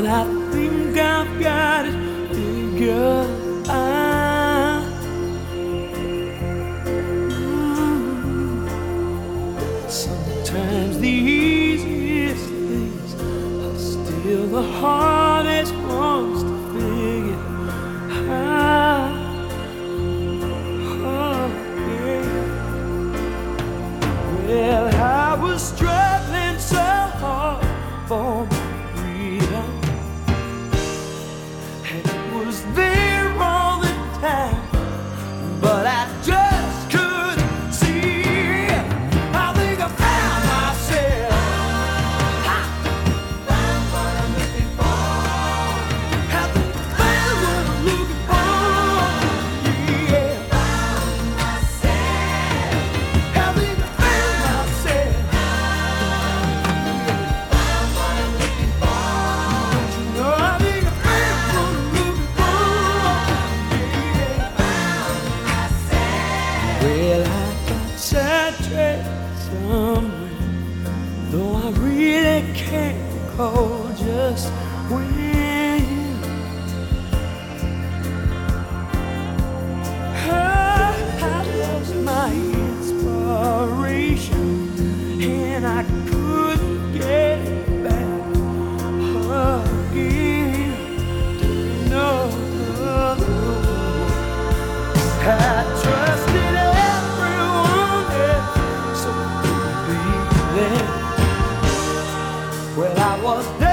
I think I've got it figured out. Sometimes the easiest things are still the hardest ones to figure out. Oh, yeah. Well, I was struggling so hard for my freedom, and it was there all the time, but I just couldn't see. I think I found myself. Found what I'm looking for. I think I found what I'm looking for. Yeah. Found myself. I think I found myself. Found what I'm looking for. Don't you know I think I found what I'm looking for. Yeah. Found myself. Well, I got sidetracked somewhere, though I really can't recall just when. I lost my inspiration, and I couldn't get it back again. No, I trusted everyone else so completely. Well, I was